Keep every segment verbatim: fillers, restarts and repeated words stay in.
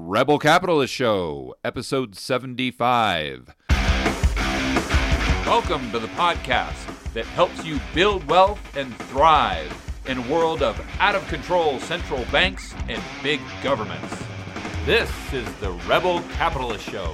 Rebel Capitalist Show, episode seventy-five. Welcome to the podcast that helps you build wealth and thrive in a world of out-of-control central banks and big governments. This is the Rebel Capitalist Show.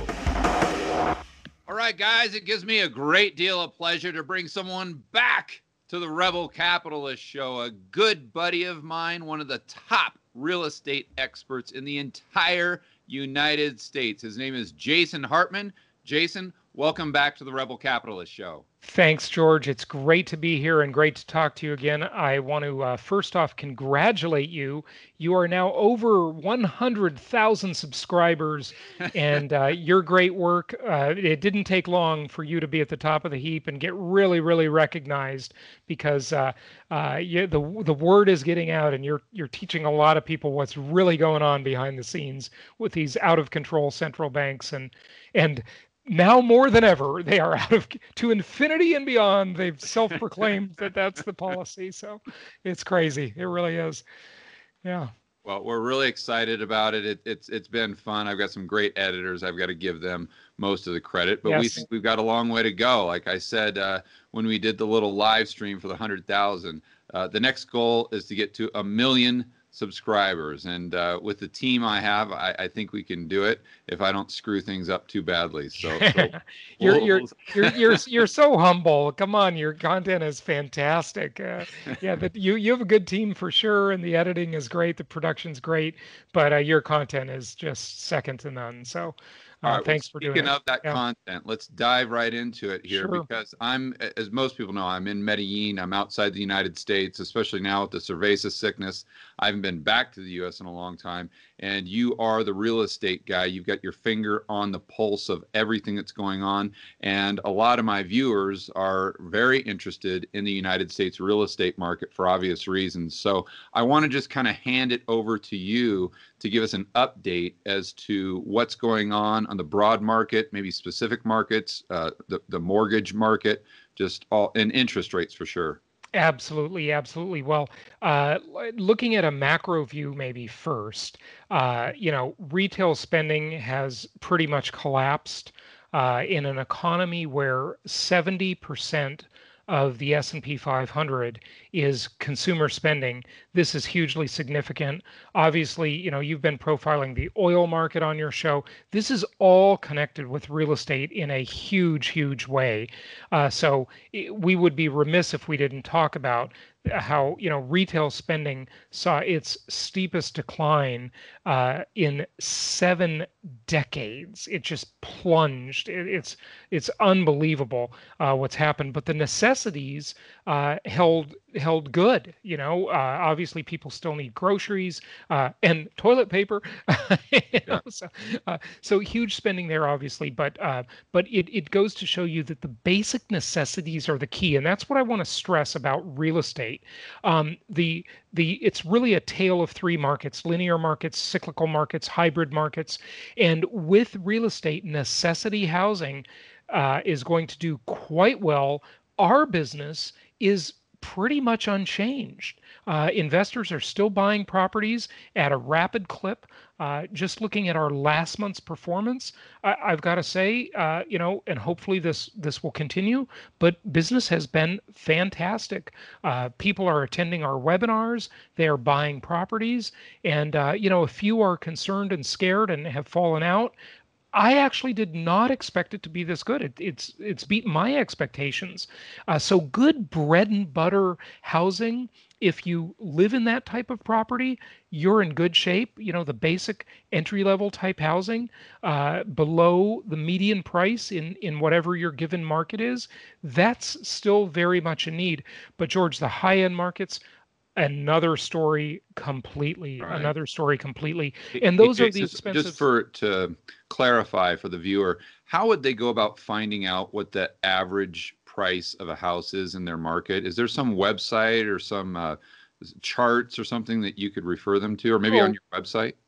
All right, guys, it gives me a great deal of pleasure to bring someone back to the Rebel Capitalist Show, a good buddy of mine, one of the top real estate experts in the entire United States. His name is Jason Hartman. Jason, welcome back to the Rebel Capitalist Show. Thanks, George. It's great to be here and great to talk to you again. I want to uh, first off congratulate you. You are now over one hundred thousand subscribers, and uh, your great work. Uh, it didn't take long for you to be at the top of the heap and get really, really recognized because uh, uh, you, the the word is getting out, and you're you're teaching a lot of people what's really going on behind the scenes with these out of control central banks and and. Now more than ever, they are out of to infinity and beyond. They've self-proclaimed that that's the policy. So it's crazy. It really is. Yeah. Well, we're really excited about it. it. It's it's been fun. I've got some great editors. I've got to give them most of the credit, but yes. we think we've got a long way to go. Like I said, uh, when we did the little live stream for the one hundred thousand, uh, the next goal is to get to a million subscribers, and uh, with the team I have, I, I think we can do it if I don't screw things up too badly. So, so you're, you're you're you're you're so humble. Come on, your content is fantastic. Uh, yeah, but you you have a good team for sure, and the editing is great, the production's great, but uh, your content is just second to none. So. Uh, All right, thanks well, for doing it. Speaking of that yeah. content, let's dive right into it here sure. because I'm, as most people know, I'm in Medellin. I'm outside the United States, especially now with the cerveza sickness. I haven't been back to the U S in a long time. And you are the real estate guy. You've got your finger on the pulse of everything that's going on. And a lot of my viewers are very interested in the United States real estate market for obvious reasons. So I want to just kind of hand it over to you to give us an update as to what's going on on the broad market, maybe specific markets, uh, the, the mortgage market, just all, and interest rates for sure. Absolutely, absolutely. Well, uh, looking at a macro view maybe first, uh, you know, retail spending has pretty much collapsed uh, in an economy where seventy percent of the S and P five hundred is consumer spending. This is hugely significant. Obviously, you know, you've been profiling the oil market on your show. This is all connected with real estate in a huge, huge way. Uh, so it, we would be remiss if we didn't talk about how, you know, retail spending saw its steepest decline uh, in seven decades. It just plunged. It, it's it's unbelievable uh, what's happened. But the necessities uh, held held good. You know, uh, obviously people still need groceries uh, and toilet paper. you know, yeah. so, uh, so huge spending there, obviously. But uh, but it it goes to show you that the basic necessities are the key, and that's what I want to stress about real estate. Um, the the it's really a tale of three markets: linear markets, cyclical markets, hybrid markets. And with real estate, necessity housing uh, is going to do quite well. Our business is pretty much unchanged. Uh, investors are still buying properties at a rapid clip. Uh, just looking at our last month's performance, I, I've got to say, uh, you know, and hopefully this this will continue, but business has been fantastic. Uh, people are attending our webinars, they are buying properties, and, uh, you know, a few are concerned and scared and have fallen out. I actually did not expect it to be this good. It, it's it's beaten my expectations. Uh, so good bread and butter housing. If you live in that type of property, you're in good shape. You know, the basic entry level type housing uh, below the median price in, in whatever your given market is, that's still very much in need. But George, the high end markets, another story completely, right. another story completely. And those hey, are the just, expensive. Just for to clarify for the viewer, how would they go about finding out what the average price of a house is in their market? Is there some website or some uh, charts or something that you could refer them to, or maybe well, on your website?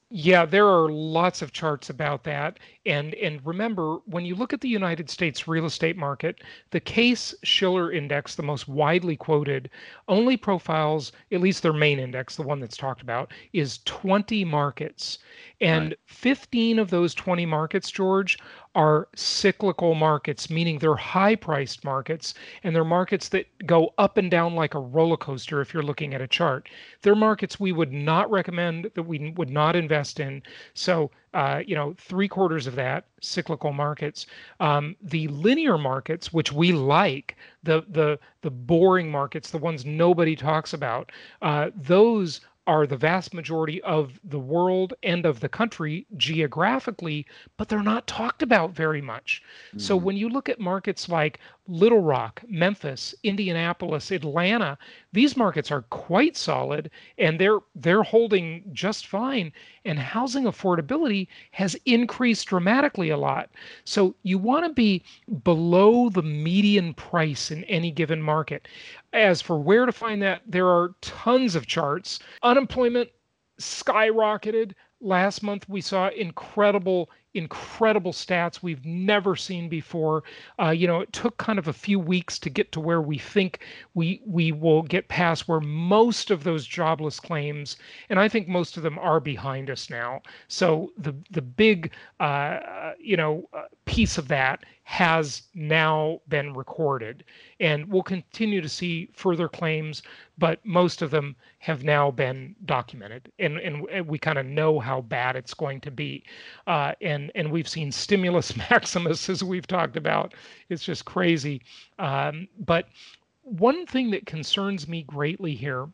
Yeah, there are lots of charts about that. And and remember, when you look at the United States real estate market, the Case Shiller index, the most widely quoted, only profiles, at least their main index, the one that's talked about, is twenty markets. Right. And fifteen of those twenty markets, George, are cyclical markets, meaning they're high priced markets, and they're markets that go up and down like a roller coaster if you're looking at a chart. They're markets we would not recommend, that we would not invest in. So, uh, you know, three quarters of that cyclical markets. Um, the linear markets, which we like, the the the boring markets, the ones nobody talks about, uh, those are the vast majority of the world and of the country geographically, but they're not talked about very much. So Hmm. when you look at markets like Little Rock, Memphis, Indianapolis, Atlanta, these markets are quite solid, and they're they're holding just fine, and housing affordability has increased dramatically a lot. So you want to be below the median price in any given market. As for where to find that, there are tons of charts. Unemployment skyrocketed. Last month, we saw incredible, incredible stats we've never seen before. Uh, you know, it took kind of a few weeks to get to where we think we we will get past where most of those jobless claims, and I think most of them are behind us now. So the the big, uh, you know, uh, piece of that has now been recorded, and we'll continue to see further claims, but most of them have now been documented, and and we kind of know how bad it's going to be, uh, and and we've seen stimulus maximus as we've talked about. It's just crazy, um, but one thing that concerns me greatly here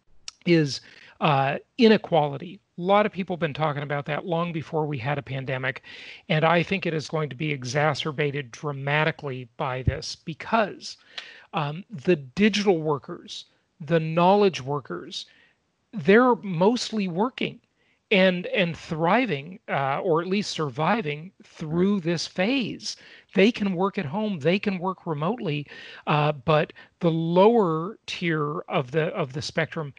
is uh, inequality. A lot of people have been talking about that long before we had a pandemic. And I think it is going to be exacerbated dramatically by this because um, the digital workers, the knowledge workers, they're mostly working and and thriving, uh, or at least surviving Right. through this phase. They can work at home, they can work remotely, uh, but the lower tier of the of the spectrum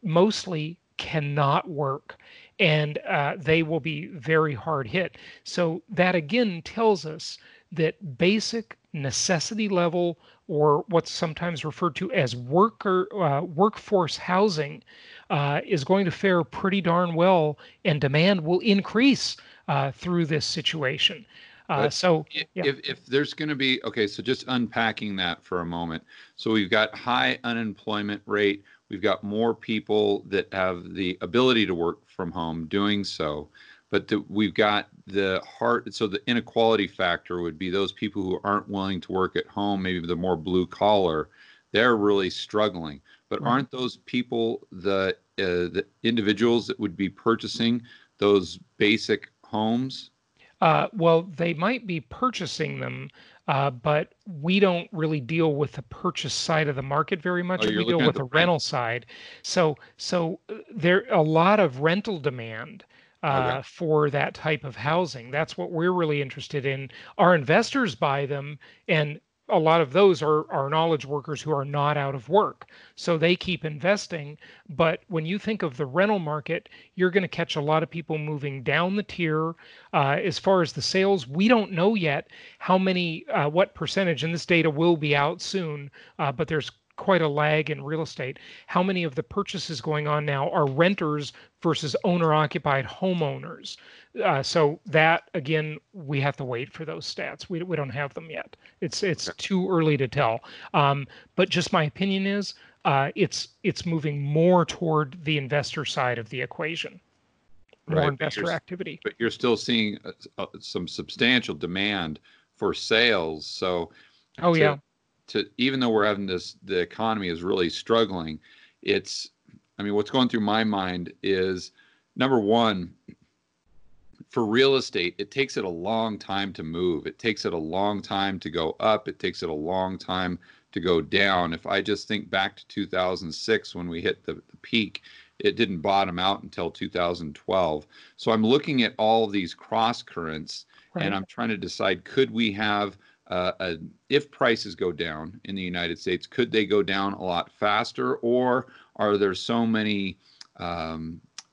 mostly cannot work, and uh, they will be very hard hit. So that again tells us that basic necessity level, or what's sometimes referred to as worker uh, workforce housing, uh, is going to fare pretty darn well, and demand will increase uh, through this situation. Uh, But so, i- yeah. if if there's going to be, okay, so just unpacking that for a moment. So we've got high unemployment rate. We've got more people that have the ability to work from home doing so. But the, we've got the heart. So the inequality factor would be those people who aren't willing to work at home, maybe the more blue collar, they're really struggling. But Right. aren't those people the uh, the individuals that would be purchasing those basic homes? Uh, well, they might be purchasing them, uh, but we don't really deal with the purchase side of the market very Oh, much. you're We deal looking at with the the rent. rental side. So, so uh, there a lot of rental demand Okay. uh, for that type of housing. That's what we're really interested in. Our investors buy them, and a lot of those are, are knowledge workers who are not out of work. So they keep investing. But when you think of the rental market, you're going to catch a lot of people moving down the tier. Uh, as far as the sales, we don't know yet how many, uh, what percentage, and this data will be out soon, uh, but there's quite a lag in real estate. How many of the purchases going on now are renters versus owner occupied homeowners? Uh, so that again, we have to wait for those stats. We, we don't have them yet. It's it's Okay. too early to tell. Um, but just my opinion is uh, it's it's moving more toward the investor side of the equation, more Right. But you're investor activity. but you're still seeing uh, uh, some substantial demand for sales. So Oh to yeah. to even though we're having this, the economy is really struggling. It's, I mean, what's going through my mind is number one, for real estate, it takes it a long time to move. It takes it a long time to go up. It takes it a long time to go down. If I just think back to two thousand six when we hit the, the peak, it didn't bottom out until two thousand twelve. So I'm looking at all of these cross currents and Right. I'm trying to decide, could we have uh, a, if prices go down in the United States, could they go down a lot faster, or are there so many um,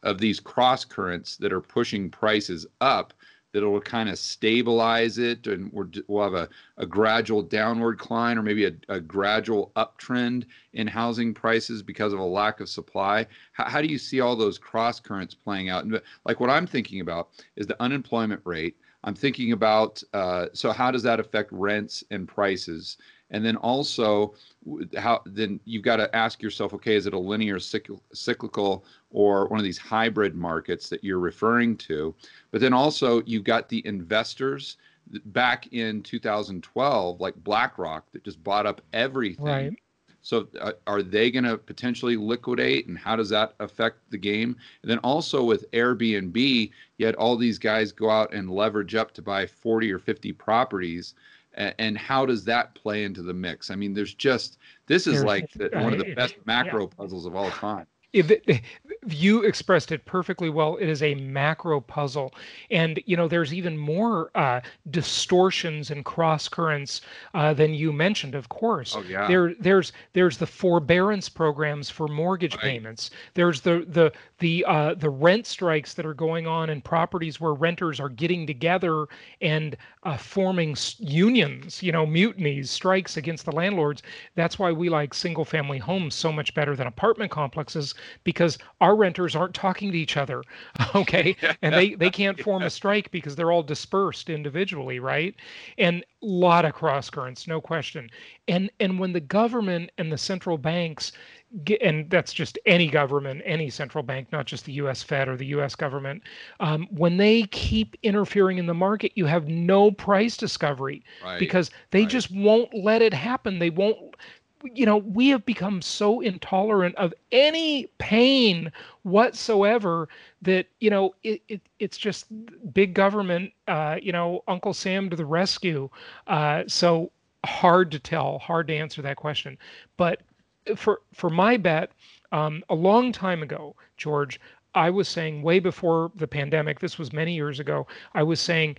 of these cross currents that are pushing prices up, that will kind of stabilize it, and we're, we'll have a, a gradual downward climb, or maybe a, a gradual uptrend in housing prices because of a lack of supply? How, how do you see all those cross currents playing out? And like what I'm thinking about is the unemployment rate. I'm thinking about, uh, so how does that affect rents and prices? And then also, how then you've got to ask yourself, okay, is it a linear cyclical or one of these hybrid markets that you're referring to? But then also, you've got the investors back in two thousand twelve, like BlackRock, that just bought up everything. Right. So uh, are they going to potentially liquidate, and how does that affect the game? And then also with Airbnb, you had all these guys go out and leverage up to buy forty or fifty properties. And how does that play into the mix? I mean, there's just, this is There's, like the, one of the uh, best macro yeah. puzzles of all time. If it, you expressed it perfectly well. It is a macro puzzle, and you know there's even more uh, distortions and cross currents uh, than you mentioned. Of course, oh, yeah. there there's there's the forbearance programs for mortgage right. payments. There's the the the uh, the rent strikes that are going on in properties where renters are getting together and uh, forming unions. You know, mutinies, strikes against the landlords. That's why we like single-family homes so much better than apartment complexes, because our renters aren't talking to each other, okay? And they, they can't form a strike because they're all dispersed individually, right? And a lot of cross currents, no question. And and when the government and the central banks get, and that's just any government, any central bank, not just the U S Fed or the U S government, um, when they keep interfering in the market, you have no price discovery right. because they right. just won't let it happen. They won't. You know, we have become so intolerant of any pain whatsoever that, you know, it, it it's just big government, uh, you know, Uncle Sam to the rescue. Uh, so hard to tell, hard to answer that question. But for for my bet, um, a long time ago, George, I was saying way before the pandemic, this was many years ago, I was saying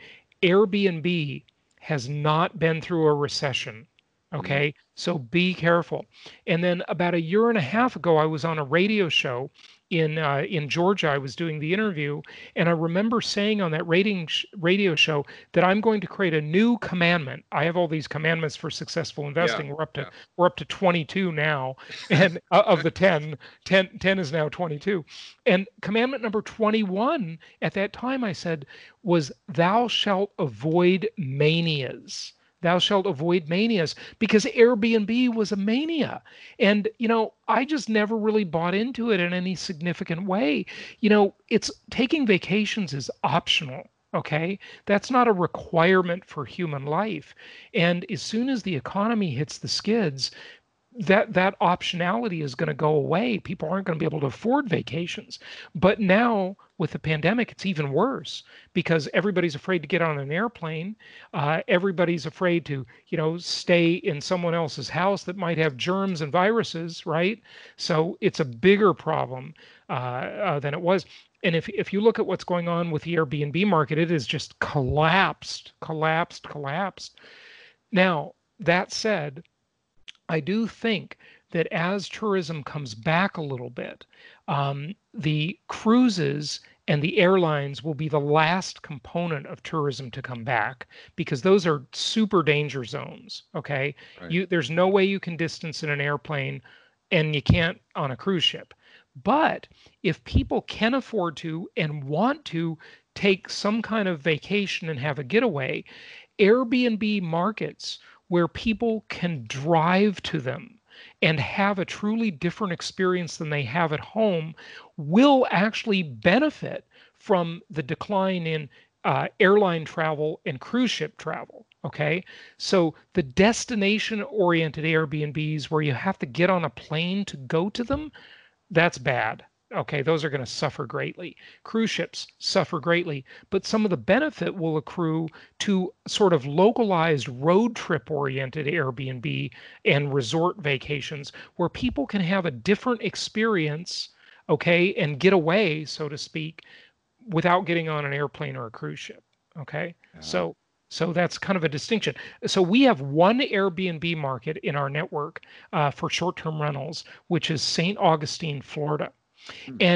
Airbnb has not been through a recession. Okay, mm. So be careful. And then about a year and a half ago, I was on a radio show in uh, in Georgia. I was doing the interview, and I remember saying on that rating sh- radio show that I'm going to create a new commandment. I have all these commandments for successful investing. Yeah, we're up to yeah. we're up to twenty-two now, and uh, of the ten, ten, ten is now twenty-two. And commandment number twenty-one at that time, I said, was "Thou shalt avoid manias." Thou shalt avoid manias, because Airbnb was a mania. And, you know, I just never really bought into it in any significant way. You know, it's taking vacations is optional. Okay. That's not a requirement for human life. And as soon as the economy hits the skids, that that optionality is going to go away. People aren't going to be able to afford vacations. But now with the pandemic, it's even worse because everybody's afraid to get on an airplane. Uh, everybody's afraid to, you know, stay in someone else's house that might have germs and viruses, right? So it's a bigger problem uh, uh, than it was. And if if you look at what's going on with the Airbnb market, it has just collapsed, collapsed, collapsed. Now, that said, I do think that as tourism comes back a little bit, um, the cruises and the airlines will be the last component of tourism to come back, because those are super danger zones. Okay, Right. you there's no way you can distance in an airplane, and you can't on a cruise ship. But if people can afford to and want to take some kind of vacation and have a getaway, Airbnb markets where people can drive to them and have a truly different experience than they have at home will actually benefit from the decline in uh, airline travel and cruise ship travel. Okay. So the destination oriented Airbnbs where you have to get on a plane to go to them, that's bad. Okay, those are going to suffer greatly. Cruise ships suffer greatly, but some of the benefit will accrue to sort of localized road trip oriented Airbnb and resort vacations where people can have a different experience, okay, and get away, so to speak, without getting on an airplane or a cruise ship. Okay, Yeah. so so that's kind of a distinction. So we have one Airbnb market in our network uh, for short-term rentals, which is Saint Augustine, Florida. Hmm. And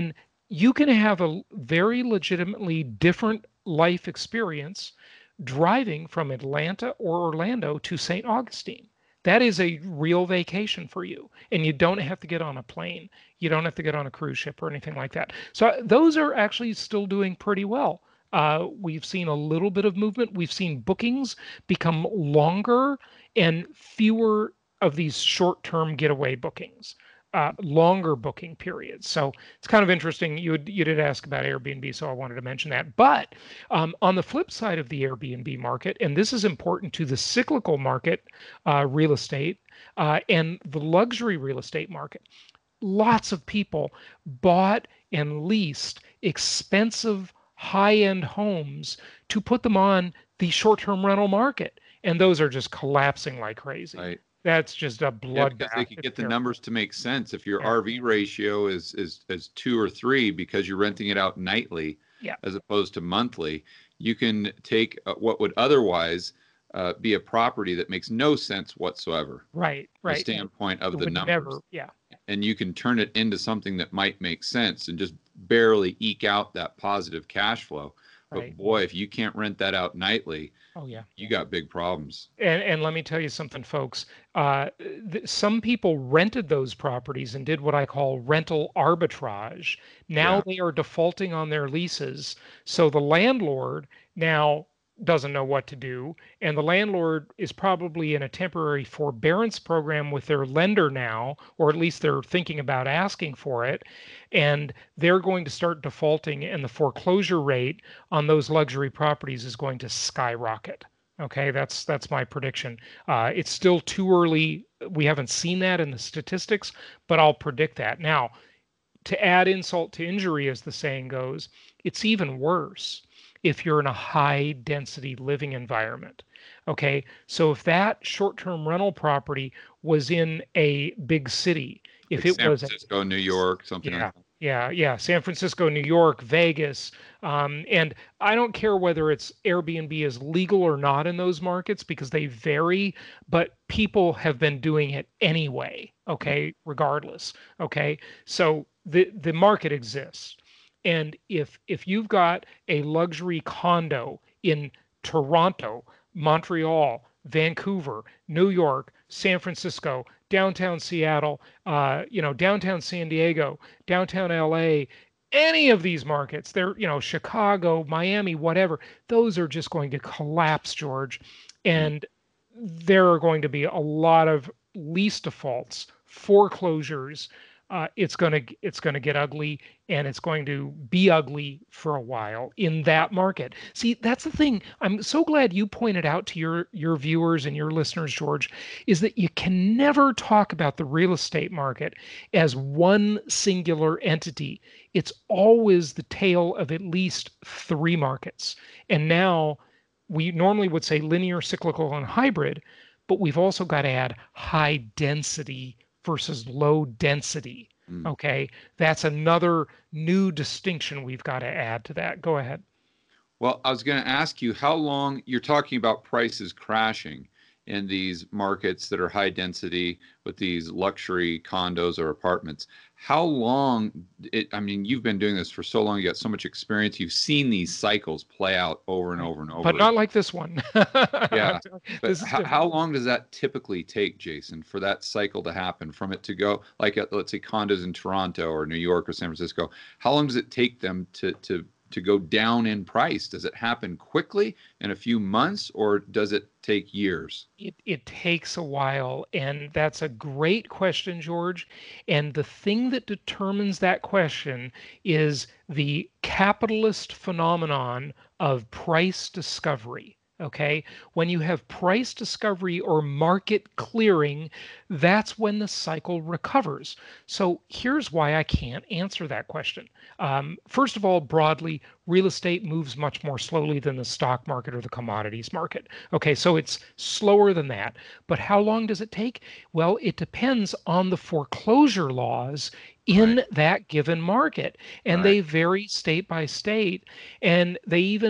you can have a very legitimately different life experience driving from Atlanta or Orlando to Saint Augustine. That is a real vacation for you. And you don't have to get on a plane. You don't have to get on a cruise ship or anything like that. So uh, those are actually still doing pretty well. Uh, we've seen a little bit of movement. We've seen bookings become longer and fewer of these short term getaway bookings, uh, longer booking periods. So it's kind of interesting. You you did ask about Airbnb, so I wanted to mention that. But um, on the flip side of the Airbnb market, and this is important to the cyclical market, uh, real estate, uh, and the luxury real estate market, lots of people bought and leased expensive high-end homes to put them on the short-term rental market, and those are just collapsing like crazy. Right. That's just a Yeah, because they bloodbath. could It's get the terrible. numbers to make sense. If your Yeah. R V ratio is is is two or three because you're renting it out nightly Yeah. as opposed to monthly, you can take uh, what would otherwise uh, be a property that makes no sense whatsoever Right. from the Right. And standpoint it of the would numbers, never. Yeah. and you can turn it into something that might make sense and just barely eke out that positive cash flow. But Right. boy, if you can't rent that out nightly, Oh yeah. you got big problems. And and let me tell you something, folks. Uh, th- some people rented those properties and did what I call rental arbitrage. Now Yeah, they are defaulting on their leases, so the landlord now doesn't know what to do, and the landlord is probably in a temporary forbearance program with their lender now, or at least they're thinking about asking for it, and they're going to start defaulting, and the foreclosure rate on those luxury properties is going to skyrocket. Okay, that's that's my prediction. Uh, it's still too early. We haven't seen that in the statistics, but I'll predict that. Now, to add insult to injury, as the saying goes, it's even worse if you're in a high density living environment. Okay, so if that short term rental property was in a big city, if like it San was a Francisco, New York, something like yeah, that. yeah, yeah. San Francisco, New York, Vegas. Um, and I don't care whether it's Airbnb is legal or not in those markets because they vary, but people have been doing it anyway, okay, regardless. Okay. So the the market exists. And if if you've got a luxury condo in Toronto, Montreal, Vancouver, New York, San Francisco, downtown Seattle, uh, you know, downtown San Diego, downtown L A, any of these markets, they're, you know, Chicago, Miami, whatever, those are just going to collapse, George. Mm. And there are going to be a lot of lease defaults, foreclosures. Uh, it's going to it's going to get ugly, and it's going to be ugly for a while in that market. See, that's the thing. I'm so glad you pointed out to your your viewers and your listeners, George, is that you can never talk about the real estate market as one singular entity. It's always the tale of at least three markets. And now we normally would say linear, cyclical, and hybrid, but we've also got to add high density versus low density. Mm. Okay, that's another new distinction we've got to add to that. Go ahead. Well, I was going to ask you how long you're talking about prices crashing in these markets that are high density with these luxury condos or apartments. How long it, I mean, you've been doing this for so long, you got so much experience, you've seen these cycles play out over and Right. over and But over not again. like this one. Yeah. But This is how, different. how long does that typically take, Jason, for that cycle to happen, from it to go like uh, let's say condos in Toronto or New York or San Francisco? How long does it take them to to to go down in price? Does it happen quickly in a few months, or does it take years? It, it takes a while, and that's a great question, George. And the thing that determines that question is the capitalist phenomenon of price discovery. Okay. When you have price discovery or market clearing, that's when the cycle recovers. So here's why I can't answer that question. Um, first of all, broadly, real estate moves much more slowly than the stock market or the commodities market. Okay, so it's slower than that. But how long does it take? Well, it depends on the foreclosure laws Right, in that given market. And right. they vary state by state. And they even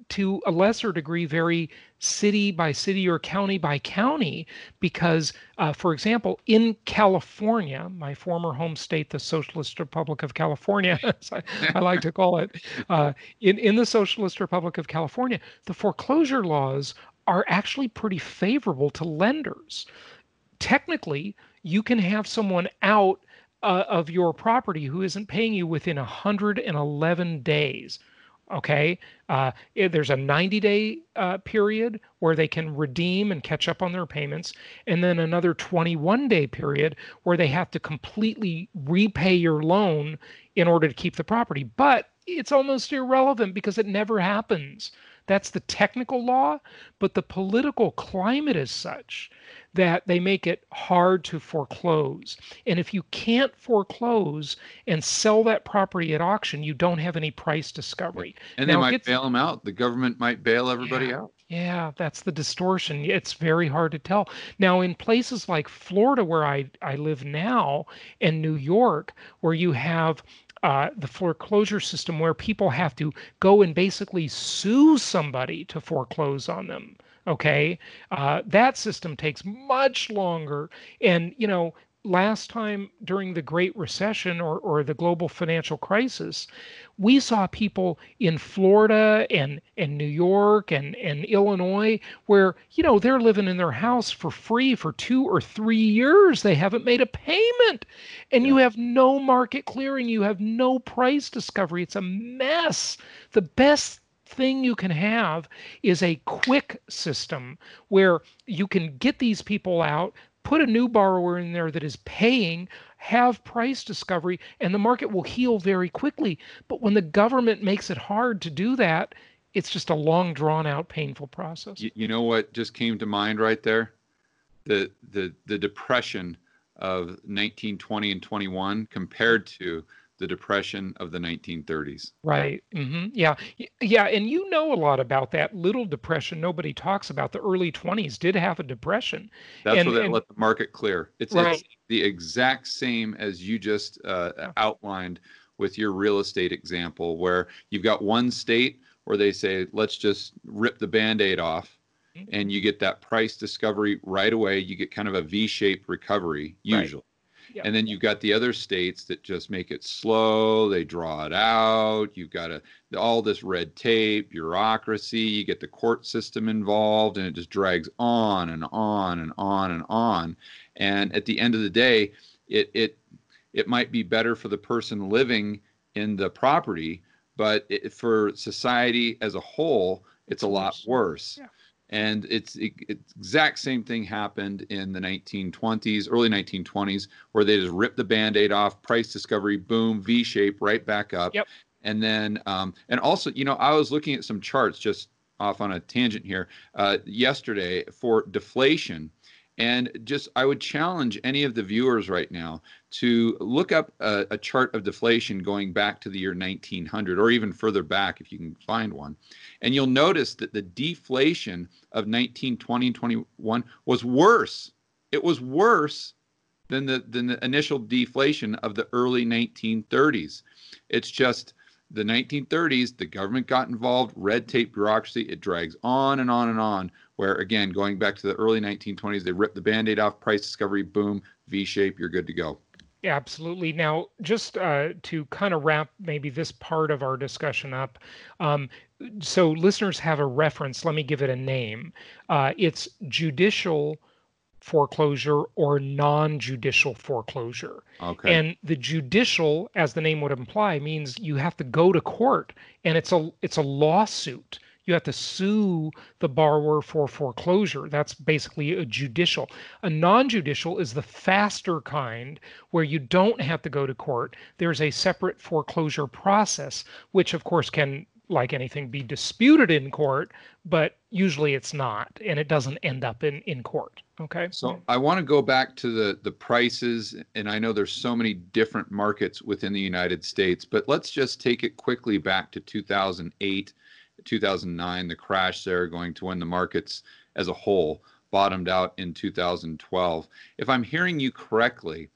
to a lesser degree, vary city by city or county by county, because, uh, for example, in California, my former home state, the Socialist Republic of California, as I, I like to call it, uh, in, in the Socialist Republic of California, the foreclosure laws are actually pretty favorable to lenders. Technically, you can have someone out uh, of your property who isn't paying you within one hundred eleven days. Okay. Uh, eh, there's a ninety day uh, period where they can redeem and catch up on their payments, and then another twenty-one day period where they have to completely repay your loan in order to keep the property. But it's almost irrelevant because it never happens. That's the technical law, but the political climate is such that they make it hard to foreclose. And if you can't foreclose and sell that property at auction, you don't have any price discovery. And they Now, it might gets, bail them out. The government might bail everybody yeah, out. yeah, that's the distortion. It's very hard to tell. Now, in places like Florida, where I, I live now, and New York, where you have uh, the foreclosure system where people have to go and basically sue somebody to foreclose on them. Okay. Uh, that system takes much longer. And, you know, last time during the Great Recession or, or the global financial crisis, we saw people in Florida and, and New York and, and Illinois where, you know, they're living in their house for free for two or three years. They haven't made a payment. And Yeah. you have no market clearing. You have no price discovery. It's a mess. The best thing you can have is a quick system where you can get these people out, put a new borrower in there that is paying, have price discovery, and the market will heal very quickly. But when the government makes it hard to do that, it's just a long, drawn out, painful process. You, you know what just came to mind right there? The the the depression of nineteen twenty and twenty-one compared to the depression of the nineteen thirties. Right. hmm Yeah. Y- Yeah. And you know a lot about that little depression nobody talks about. The early twenties did have a depression. That's And where they and let the market clear. It's right. it's the exact same as you just uh, Yeah. outlined with your real estate example, where you've got one state where they say, let's just rip the Band-Aid off, Mhm. and you get that price discovery right away. You get kind of a V-shaped recovery Right. usually. Yeah. And then you've got the other states that just make it slow. They draw it out. You've got a, all this red tape, bureaucracy. You get the court system involved, and it just drags on and on and on and on. And at the end of the day, it it it might be better for the person living in the property, but it, for society as a whole, it's a lot worse. Yeah. And it's, it, it's exact same thing happened in the nineteen twenties, early nineteen twenties, where they just ripped the Band-Aid off, price discovery, boom, V shape, right back up. Yep. And then, um, and also, you know, I was looking at some charts just off on a tangent here uh, yesterday for deflation. And just, I would challenge any of the viewers right now to look up a, a chart of deflation going back to the year nineteen hundred, or even further back if you can find one. And you'll notice that the deflation of nineteen twenty and twenty-one was worse. It was worse than the, than the initial deflation of the early nineteen thirties. It's just the nineteen thirties, the government got involved, red tape, bureaucracy, it drags on and on and on, where, again, going back to the early nineteen twenties, they ripped the Band-Aid off, price discovery, boom, V-shape, you're good to go. Yeah, absolutely. Now, just uh, to kind of wrap maybe this part of our discussion up, um, so listeners have a reference. Let me give it a name. Uh, it's judicial foreclosure or non-judicial foreclosure. Okay. And the judicial, as the name would imply, means you have to go to court, and it's a it's a lawsuit. You have to sue the borrower for foreclosure. That's basically a judicial. A non-judicial is the faster kind where you don't have to go to court. There's a separate foreclosure process, which of course can, like anything, be disputed in court, but usually it's not, and it doesn't end up in, in court. Okay. So I want to go back to the, the prices, and I know there's so many different markets within the United States, but let's just take it quickly back to two thousand eight, two thousand nine, the crash there, going to when the markets as a whole bottomed out in two thousand twelve. If I'm hearing you correctly,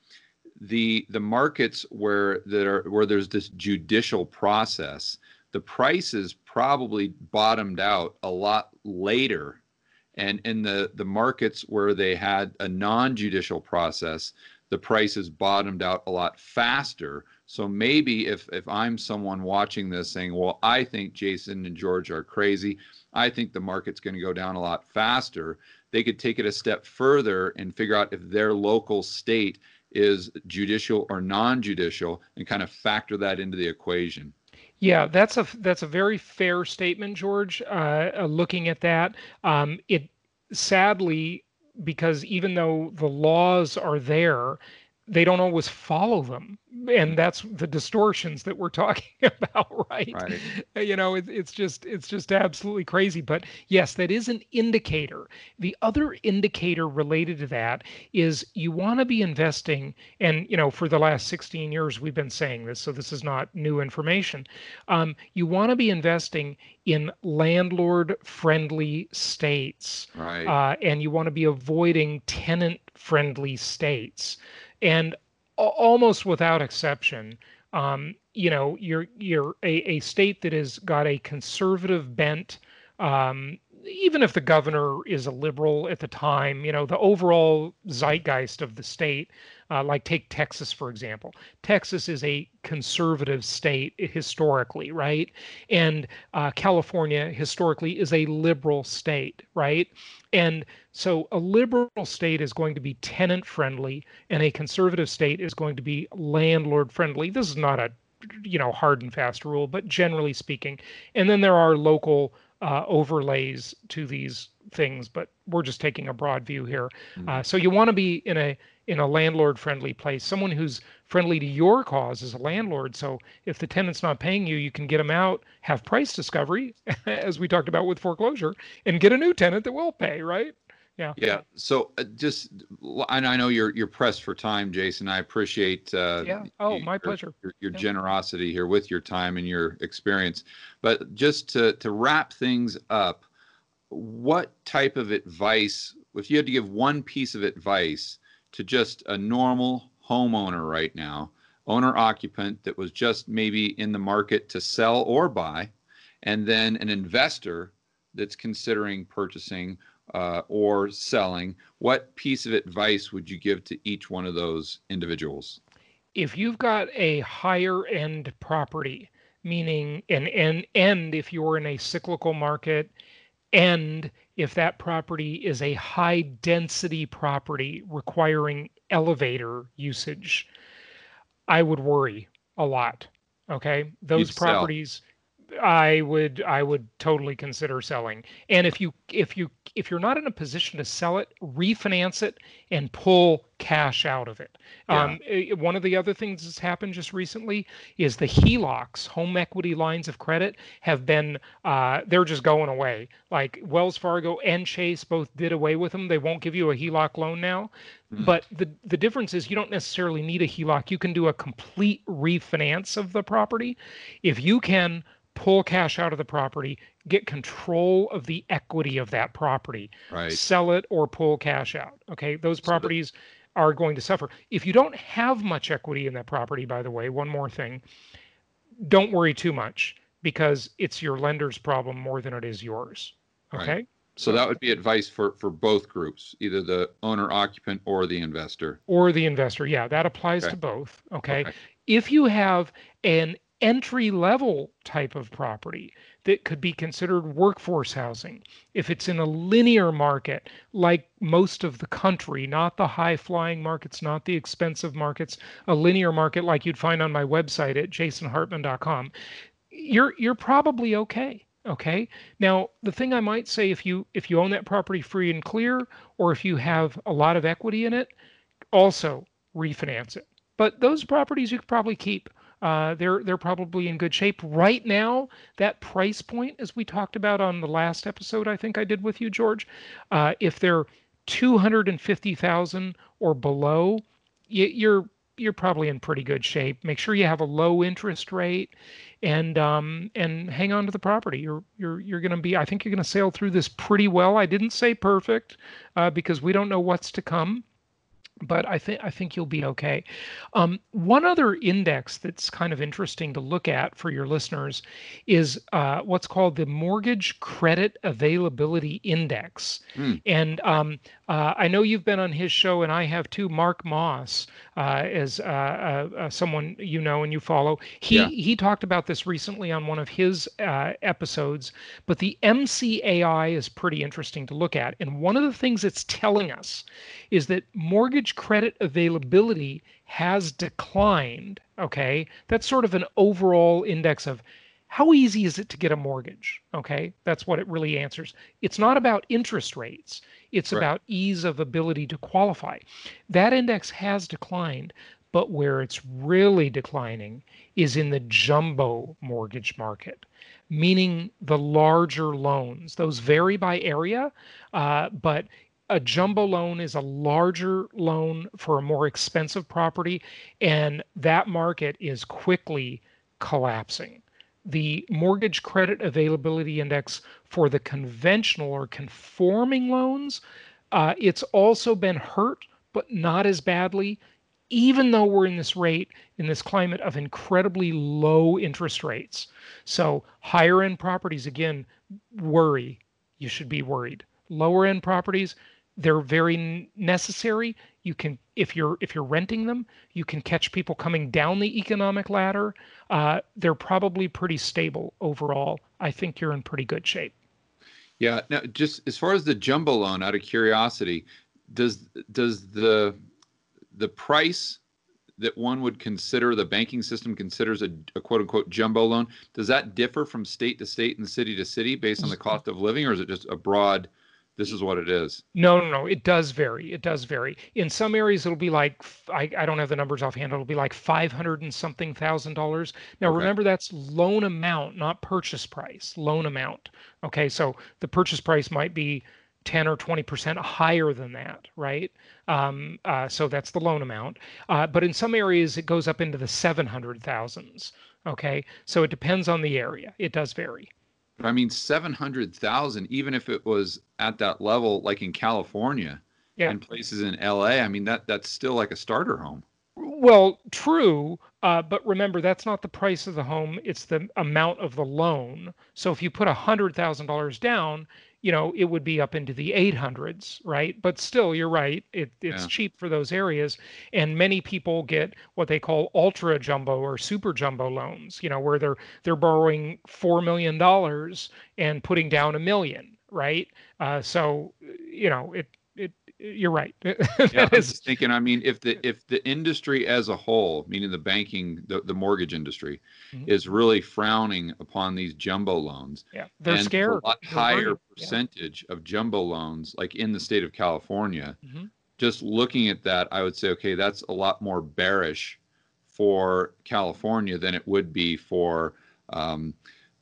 the the markets where that are where there's this judicial process, the prices probably bottomed out a lot later. And in the, the markets where they had a non-judicial process, the prices bottomed out a lot faster. So maybe if, if I'm someone watching this saying, well, I think Jason and George are crazy, I think the market's going to go down a lot faster, they could take it a step further and figure out if their local state is judicial or non-judicial and kind of factor that into the equation. Yeah, that's a that's a very fair statement, George. Uh, uh, looking at that, um, it sadly, because even though the laws are there, they don't always follow them, and that's the distortions that we're talking about, right? Right. You know, it, it's just it's just absolutely crazy. But yes, that is an indicator. The other indicator related to that is you want to be investing, and you know, for the last sixteen years we've been saying this, so this is not new information. Um, you want to be investing in landlord-friendly states, Right. uh, and you want to be avoiding tenant-friendly states. And almost without exception, um, you know, you're you're a, a state that has got a conservative bent. Um, even if the governor is a liberal at the time, you know, the overall zeitgeist of the state, uh, like take Texas, for example. Texas is a conservative state historically, right? And uh, California historically is a liberal state, right? And so a liberal state is going to be tenant friendly and a conservative state is going to be landlord friendly. This is not a, you know, hard and fast rule, but generally speaking. And then there are local uh, overlays to these things, but we're just taking a broad view here. Mm. Uh, so you want to be in a in a landlord friendly place, someone who's friendly to your cause as a landlord. So if the tenant's not paying you, you can get them out, have price discovery, as we talked about with foreclosure, and get a new tenant that will pay, right? Yeah. Yeah. So uh, just, and I know you're you're pressed for time, Jason. I appreciate uh, Yeah. Oh, your, my pleasure. Your, your Yeah. generosity here with your time and your experience. But just to to wrap things up, what type of advice, if you had to give one piece of advice to just a normal homeowner right now, owner occupant that was just maybe in the market to sell or buy, and then an investor that's considering purchasing uh, or selling, what piece of advice would you give to each one of those individuals? If you've got a higher end property, meaning an end, end if you're in a cyclical market, and if that property is a high density property requiring elevator usage, I would worry a lot. Okay. Those You'd sell. properties, I would I would totally consider selling. And if you if you if you're not in a position to sell it, refinance it and pull cash out of it. Yeah. Um, eh, one of the other things that's happened just recently is the H E L O Cs, home equity lines of credit, have been uh, they're just going away. Like Wells Fargo and Chase both did away with them. They won't give you a H E L O C loan now. Mm. But the the difference is you don't necessarily need a H E L O C. You can do a complete refinance of the property if you can pull cash out of the property, get control of the equity of that property, Right. sell it or pull cash out. Okay. Those So the- properties are going to suffer. If you don't have much equity in that property, by the way, one more thing, don't worry too much because it's your lender's problem more than it is yours. Right. Okay. So that would be advice for, for both groups, either the owner occupant or the investor. Or the investor. Yeah, that applies Okay. to both. Okay. Okay. If you have an entry level type of property that could be considered workforce housing, if it's in a linear market like most of the country, not the high flying markets, not the expensive markets, a linear market like you'd find on my website at jason hartman dot com, you're you're probably okay. Okay. Now, the thing I might say, if you if you own that property free and clear, or if you have a lot of equity in it, also refinance it. But those properties you could probably keep. Uh, they're they're probably in good shape right now. That price point, as we talked about on the last episode, I think I did with you, George. Uh, if they're two hundred fifty thousand or below, you, you're you're probably in pretty good shape. Make sure you have a low interest rate, and um, and hang on to the property. You're you're you're going to be. I think you're going to sail through this pretty well. I didn't say perfect, uh, because we don't know what's to come. but I think I think you'll be okay. Um, one other index that's kind of interesting to look at for your listeners is uh, what's called the Mortgage Credit Availability Index. Hmm. And um, uh, I know you've been on his show, and I have too. Mark Moss uh, is uh, uh, uh, someone you know and you follow. Yeah. He he talked about this recently on one of his uh, episodes. But the M C A I is pretty interesting to look at, and one of the things it's telling us is that mortgage credit availability has declined. Okay. That's sort of an overall index of how easy is it to get a mortgage? Okay. That's what it really answers. It's not about interest rates, it's Right. about ease of ability to qualify. That index has declined. But where it's really declining is in the jumbo mortgage market, meaning the larger loans. Those vary by area, uh, but a jumbo loan is a larger loan for a more expensive property, and that market is quickly collapsing. The mortgage credit availability index for the conventional or conforming loans, uh, it's also been hurt, but not as badly, even though we're in this rate, in this climate of incredibly low interest rates. So higher end properties, again, worry. You should be worried. Lower end properties, they're very necessary. You can, if you're if you're renting them, you can catch people coming down the economic ladder. Uh, they're probably pretty stable overall. I think you're in pretty good shape. Yeah. Now, just as far as the jumbo loan, out of curiosity, does does the the price that one would consider, the banking system considers a, a quote unquote jumbo loan, does that differ from state to state and city to city based on the cost of living, or is it just a broad, this is what it is? No, no, no. It does vary. It does vary. In some areas, it'll be like I, I don't have the numbers offhand. It'll be like five hundred and something thousand dollars. Now, Okay. remember that's loan amount, not purchase price. Loan amount. Okay, so the purchase price might be ten or twenty percent higher than that, right? Um, uh, so that's the loan amount. Uh, but in some areas, it goes up into the seven hundred thousands. Okay, so it depends on the area. It does vary. But I mean, seven hundred thousand, even if it was at that level, like in California Yeah. and places in L A, I mean, that that's still like a starter home. Well, true, uh, but remember that's not the price of the home; it's the amount of the loan. So if you put a hundred thousand dollars down, you know it would be up into the eight hundreds, right? But still, you're right; it, it's Yeah. cheap for those areas, and many people get what they call ultra jumbo or super jumbo loans. You know, where they're they're borrowing four million dollars and putting down a million, right? Uh, so you know it. It, you're right. Yeah, That I'm is. just thinking, I mean, if the if the industry as a whole, meaning the banking, the, the mortgage industry, Mhm. is really frowning upon these jumbo loans, Yeah, they're and there's a scared. lot They're higher worried. Yeah. percentage of jumbo loans, like in the state of California, Hmm. just looking at that, I would say, okay, that's a lot more bearish for California than it would be for um,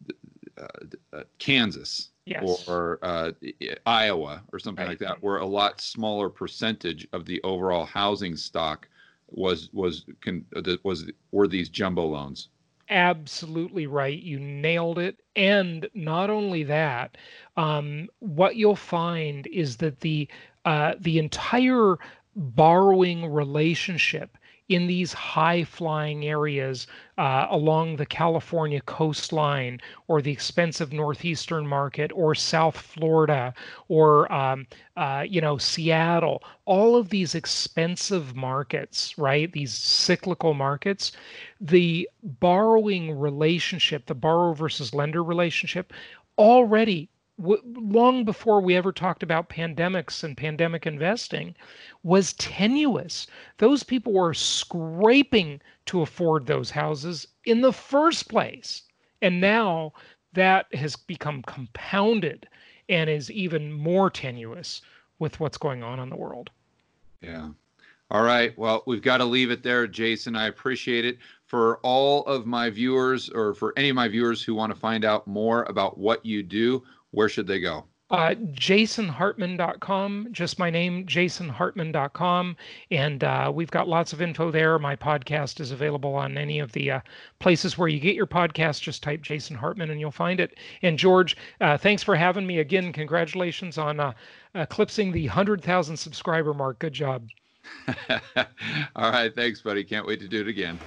uh, uh, Kansas Yes. or uh, Iowa or something Right. like that, where a lot smaller percentage of the overall housing stock was was can, was were these jumbo loans. Absolutely right. You nailed it. And not only that, um, what you'll find is that the uh, the entire borrowing relationship in these high flying areas uh, along the California coastline or the expensive northeastern market or South Florida or um, uh, you know Seattle, all of these expensive markets, right? These cyclical markets, the borrowing relationship, the borrower versus lender relationship, already w- long before we ever talked about pandemics and pandemic investing, was tenuous. Those people were scraping to afford those houses in the first place. And now that has become compounded and is even more tenuous with what's going on in the world. Yeah. All right. Well, we've got to leave it there, Jason. I appreciate it. For all of my viewers, or for any of my viewers who want to find out more about what you do, where should they go? Uh, jason hartman dot com, just my name, jason hartman dot com. And uh, we've got lots of info there. My podcast is available on any of the uh, places where you get your podcast. Just type Jason Hartman and you'll find it. And George, uh, thanks for having me again. Congratulations on uh, eclipsing the one hundred thousand subscriber mark. Good job. All right. Thanks, buddy. Can't wait to do it again.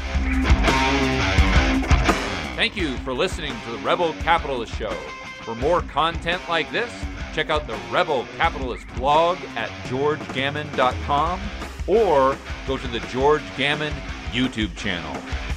Thank you for listening to the Rebel Capitalist Show. For more content like this, check out the Rebel Capitalist blog at george gammon dot com or go to the George Gammon YouTube channel.